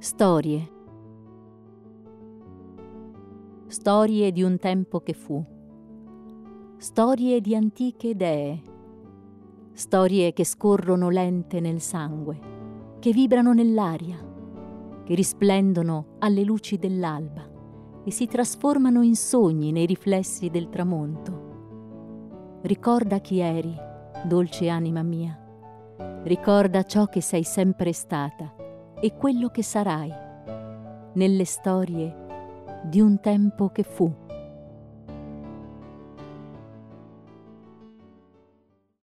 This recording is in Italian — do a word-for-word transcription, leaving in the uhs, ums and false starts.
Storie. Storie di un tempo che fu. Storie di antiche dee. Storie che scorrono lente nel sangue, che vibrano nell'aria, che risplendono alle luci dell'alba e si trasformano in sogni nei riflessi del tramonto. Ricorda chi eri, dolce anima mia. Ricorda ciò che sei sempre stata e quello che sarai nelle storie di un tempo che fu.